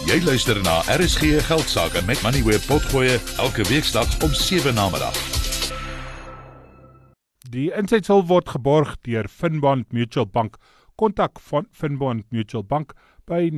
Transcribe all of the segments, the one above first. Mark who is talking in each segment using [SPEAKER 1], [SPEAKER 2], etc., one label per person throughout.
[SPEAKER 1] Jy luister na RSG Geldsaake met Moneyweb Potgoe elke weeksdag om 7 namiddag.
[SPEAKER 2] Die insydsel word geborg deur Finbond Mutual Bank. Kontak van Finbond Mutual Bank by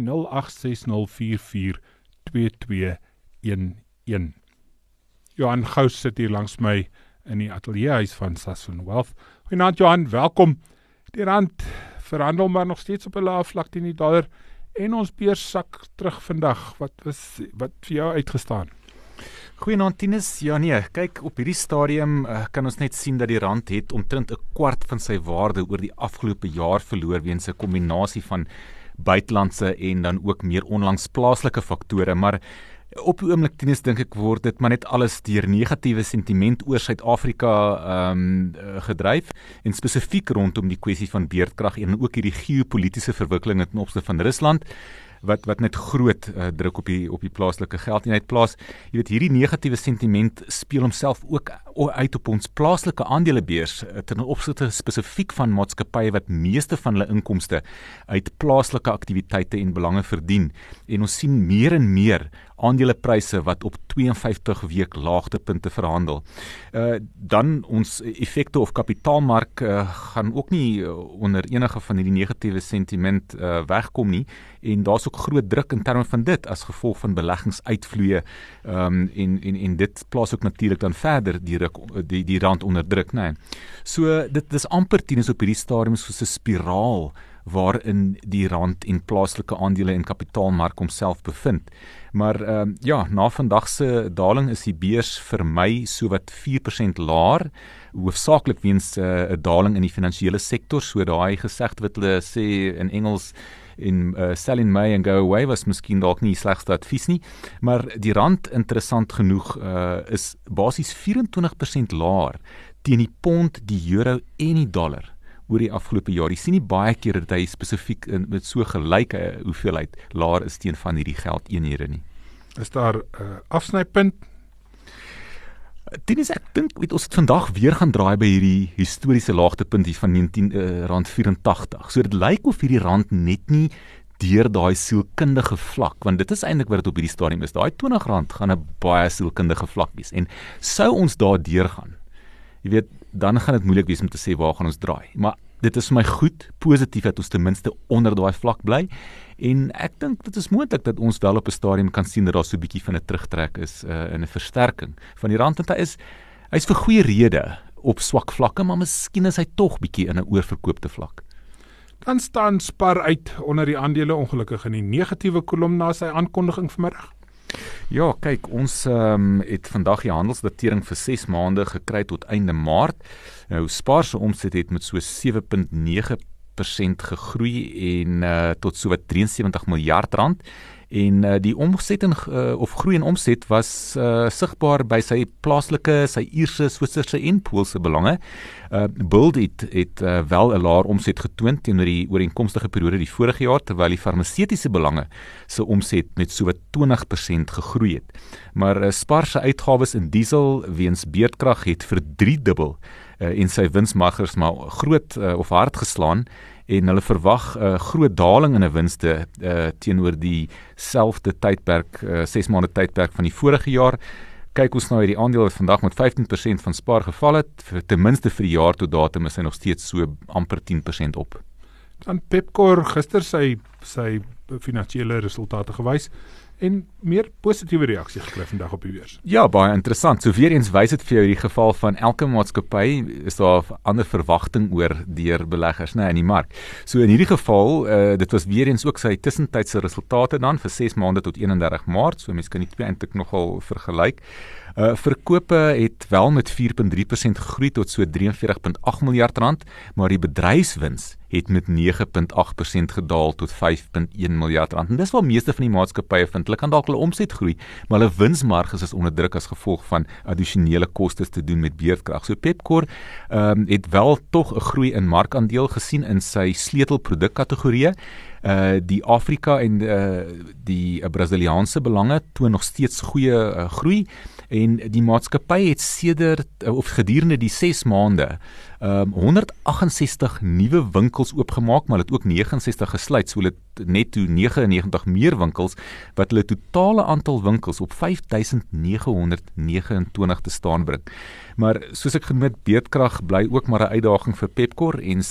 [SPEAKER 2] 0860442211. Johan Gous sit hier langs my in die atelierhuis van Sasfin Wealth. Goeienaand Johan, welkom. Die rand verhandel maar nog steeds op 'n lae vlak teen die dollar en ons beurs sak terug vandag. Wat vir jou uitgestaan?
[SPEAKER 3] Goeienaand Tinus. Ja nee, kyk, op hierdie stadium kan ons net sien dat die rand het omtrent 'n kwart van sy waarde oor die afgelope jaar verloor weens 'n kombinasie van buitelandse en dan ook meer onlangs plaaslike faktore, maar op die oomblik Tinus dink ek word dit maar net alles deur negatiewe sentiment oor Suid-Afrika gedryf en spesifiek rondom die kwessie van beerdkrag en ook hierdie geopolitiese verwikkelinge ten opsigte van Rusland wat net groot druk op die plaaslike geldeenheid plaas. Jy weet, hierdie negatiewe sentiment speel homself ook uit op ons plaaslike aandelebeurs ten opsigte spesifiek van maatskappye wat meeste van hulle inkomste uit plaaslike aktiwiteite en belange verdien. En ons sien meer en meer aandelepryse wat op 52 week laagtepunte verhandel. Dan ons effekte of kapitaalmark gaan ook nie onder enige van hierdie negatiewe sentiment wegkom nie, en daar's ook groot druk in terme van dit as gevolg van beleggingsuitvloeie en dit plaas ook natuurlik dan verder die rand onder druk, nee. So dit is amper Tinus op hierdie stadium soos 'n spiraal waarin die rand en plaaslike aandele en kapitaalmark homself bevind. Maar na vandag se daling is die beurs vir my sowat 4% laer, hoofsaaklik weens 'n daling in die finansiële sektor, so daai gesegde wat hulle sê in Engels sell in May and go away was miskien dalk nie slegste advies nie, maar die rand interessant genoeg is basies 24% laer teen die pond, die euro en die dollar oor die afgelope jaar. Jy sien nie baie keer dat hy spesifiek met so gelyke hoeveelheid laer is teen van hierdie geldeenhede nie.
[SPEAKER 2] Is daar afsnypunt?
[SPEAKER 3] Tinus, ek dink ons het vandag weer gaan draai by hierdie historiese laagtepunt hier van R19.84. So dit lyk of hierdie rand net nie deur daai sielkundige vlak, want dit is eintlik wat dit op hierdie stadium is. Daai R20 gaan 'n baie sielkundige vlak wees. En sou ons daar deurgaan, jy weet, dan gaan dit moeilik wees om te sê waar gaan ons draai. Maar dit is vir my goed, positief dat ons ten minste onder daai vlak bly. En ek dink dit is moontlik dat ons wel op 'n stadium kan sien dat daar so 'n bietjie van 'n terugtrek is in 'n versterking van die rand, want hy's vir goeie rede op swak vlakke, maar miskien is hy tog bietjie in 'n oorverkoopte vlak.
[SPEAKER 2] Dan staan Spar uit onder die aandele ongelukkig in die negatiewe kolom na sy aankondiging vanmiddag.
[SPEAKER 3] Ja, kyk, ons het vandag die handelsdatering vir 6 maande gekry tot einde Maart. Nou, Spar se omset het met so 7.9% gegroei en tot so wat 73 miljard rand. En die omsetting of groei in omset was sigbaar by sy plaaslike, sy Ierse, Switserse en Poolse belange. Buld het wel 'n laer omset getoon teenoor die ooreenkomstige periode die vorige jaar, terwyl die farmaseutiese belange se omset met so wat 20% gegroei het. Maar Spar se uitgawes in diesel weens beerdkrag het verdriedubbel en sy winsmarges maar groot of hard geslaan. En hulle verwag 'n groot daling in 'n winste teenoor die selfde tydperk, 6 maande tydperk van die vorige jaar. Kyk ons nou hierdie aandeel wat vandag met 15% van Spar geval het, ten minste vir die jaar tot datum is hy nog steeds so amper 10% op.
[SPEAKER 2] Dan Pepkor gister sy finansiële resultate gewys en meer positiewe reaksie gekry vandag op die beurs.
[SPEAKER 3] Ja, baie interessant. So weer eens wys dit vir jou in die geval van elke maatskappy is daar 'n ander verwagting oor deur beleggers, in die mark. So in hierdie geval, dit was weer eens ook sy tussentydse resultate dan vir 6 maande tot 31 Maart, so mense kan die twee eintlik nogal vergelyk. Verkope het wel met 4.3% gegroei tot so 43.8 miljard rand, maar die bedryfswins het met 9.8% gedaal tot 5.1 miljard rand. En dis waar meeste van die maatskappye vind, hulle kan dalk hulle omset groei, maar hulle winsmarges is onder druk as gevolg van addisionele kostes te doen met beerdkrag. So Pepkor het wel tog 'n groei in markandeel gesien in sy sleutelprodukkategorieë. Die Afrika en die Brasiliaanse belange toon nog steeds goeie groei. En die maatskappy het gedurende die 6 maande 168 nuwe winkels oopgemaak, maar het ook 69 gesluit, so het netto 99 meer winkels, wat hulle totale aantal winkels op 5.929 te staan bring. Maar soos ek genoem het, beerdkrag bly ook maar 'n uitdaging vir Pepkor en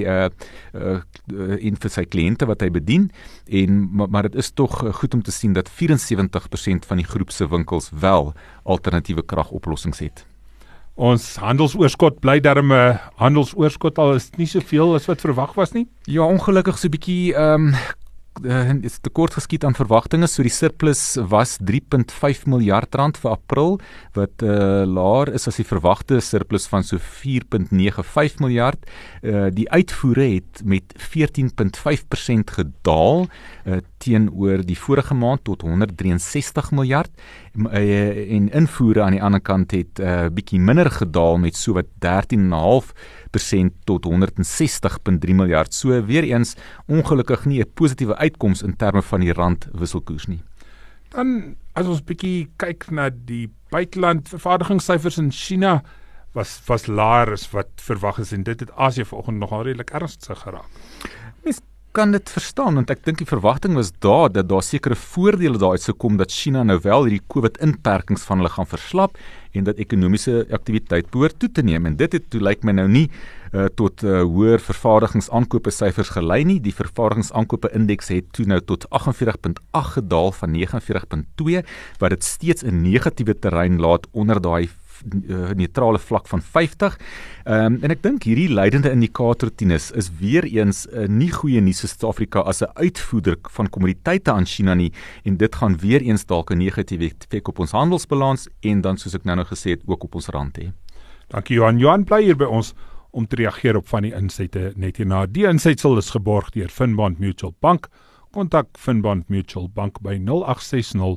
[SPEAKER 3] vir sy kliënte wat hy bedien, maar dit is tog goed om te sien dat 74% van die groep se winkels wel alternatiewe kragoplossings het.
[SPEAKER 2] Ons handelsoorskot bly darm 'n handelsoorskot, al is nie soveel as wat verwag was nie.
[SPEAKER 3] Ja, ongelukkig so 'n bietjie is tekort geskiet aan verwagtinge, so die surplus was 3.5 miljard rand vir April, wat laer is as die verwagte surplus van so 4.95 miljard. Die uitvoere het met 14.5% gedaal teenoor die vorige maand tot 163 miljard en invoere aan die ander kant het bietjie minder gedaal met so wat 13,5% tot 160.3 miljard. So weer eens ongelukkig nie 'n positiewe uitkoms in terme van die rand wisselkoers nie.
[SPEAKER 2] Dan as ons bietjie kyk na die buiteland vervaardigingssyfers in China was laer as wat verwag is en dit het Asië vanoggend nogal redelik ernstig geraak.
[SPEAKER 3] Mens kan dit verstaan, want ek dink die verwagting was dat daar sekere voordele daaruit sou kom dat China nou wel hierdie COVID-inperkings van hulle gaan verslap en dat ekonomiese aktiwiteit behoort toe te neem. En dit het toe lyk my nou nie tot hoër vervaardigingsaankope syfers gelei nie. Die vervaardigingsaankope indeks het toe nou tot 48.8 gedaal van 49.2, wat dit steeds 'n negatiewe terrein laat onder daai neutrale vlak van 50. En ek dink hierdie leidende indikator Tinus is weer eens nie goeie nuus vir Suid-Afrika as 'n uitvoerder van kommoditeite aan China nie, en dit gaan weer eens dalk 'n negatiewe effek op ons handelsbalans en dan soos ek nou gesê het ook op ons rand hê.
[SPEAKER 2] Dankie Johan. Johan bly hier by ons om te reageer op van die insette net hierna. Die insetsel is geborg deur Finbond Mutual Bank. Kontak Finbond Mutual Bank by 0860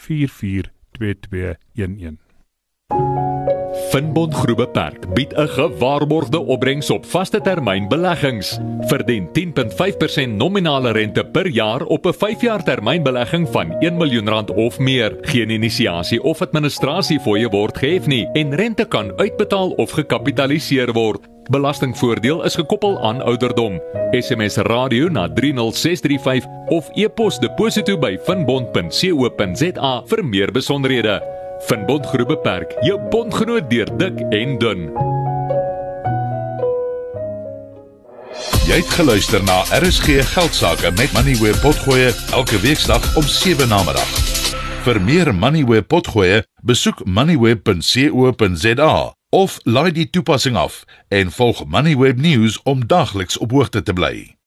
[SPEAKER 2] 442211.
[SPEAKER 4] Finbond Groep Beperk bied 'n gewaarborgde opbrengs op vaste termyn beleggings. Verdien 10.5% nominale rente per jaar op 'n 5-jaar termynbelegging van R1 miljoen of meer. Geen inisiasie of administrasiefooie word gehef nie en rente kan uitbetaal of gekapitaliseer word. Belastingvoordeel is gekoppel aan ouderdom. SMS radio na 30635 of e-pos deposito by finbond.co.za vir meer besonderhede. Finbond Groep Beperk, jou bondgenoot deur dik en dun.
[SPEAKER 1] Jy het geluister na RSG Geldsaake met Moneyweb Potgoe elke weeksdag om 7 namiddag. Vir meer Moneyweb Potgoe, besoek moneyweb.co.za of laai die toepassing af en volg Moneyweb News om dagliks op hoogte te bly.